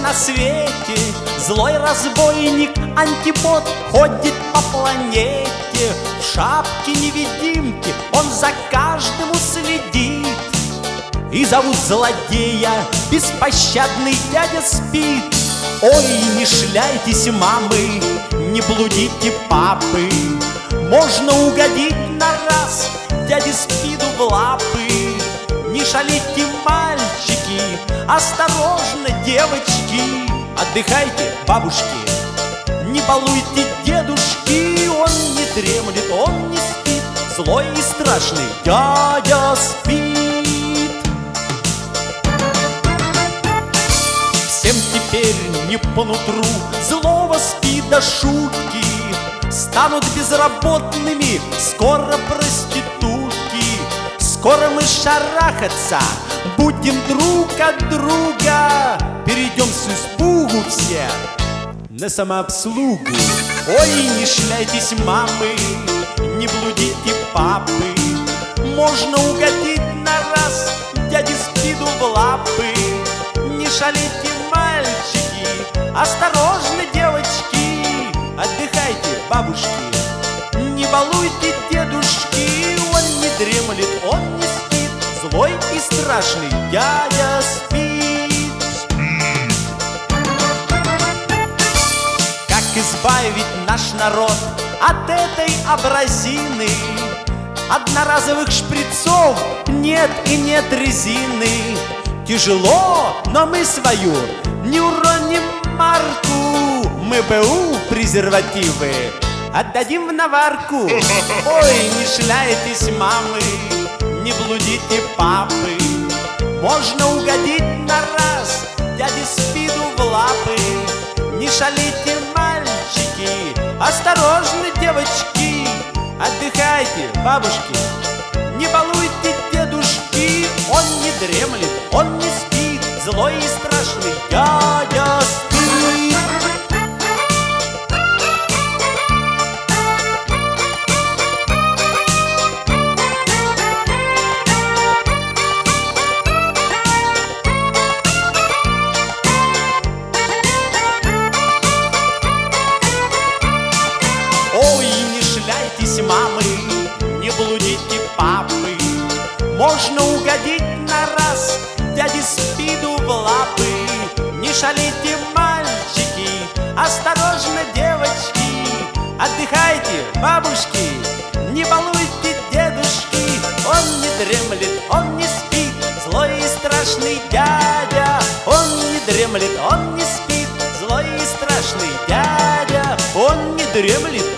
на свете злой разбойник Антипод ходит по планете. В шапке невидимки он за каждым следит. И зовут злодея беспощадный дядя Спид. Ой, не шляйтесь, мамы, не блудите, папы, можно угодить на раз дяде Спиду в лапы. Не шалите, мальчики, осторожно, девочки, отдыхайте, бабушки, не балуйте дедушки. Он не дремлет, он не спит, злой и страшный дядя Спид. Всем теперь не по нутру злого Спида шутки. Станут безработными скоро проститутки. Скоро мы шарахаться будем друг от друга. Перейдем с испугу все на самообслугу. Ой, не шляйтесь, мамы, не блудите, папы, можно угодить на раз дяде Спиду в лапы. Не шалите, мальчики, осторожно, девочки, отдыхайте, бабушки, не балуйте дедушки. Он не дремлет, он не спит, злой и страшный дядя Спид. Как избавить наш народ от этой абразины? Одноразовых шприцов нет и нет резины. Тяжело, но мы свою не уроним марку. Мы БУ презервативы отдадим в наварку. Ой, не шляйтесь, мамы, не блудите, папы, можно угодить на раз дяде Спиду в лапы. Не шалите, мальчики, осторожно, девочки, отдыхайте, бабушки, не балуйте дедушки. Он не дремлет, он не спит, злой и страшный дядя Спид. Ой, не шляйтесь, мамы, не блудите, папы, можно угодить на раз дяде Спиду в лапы. Не шалите, мальчики, осторожно, девочки, отдыхайте, бабушки, не балуйте дедушки. Он не дремлет, он не спит, злой и страшный дядя. Он не дремлет, он не спит, злой и страшный дядя. Он не дремлет,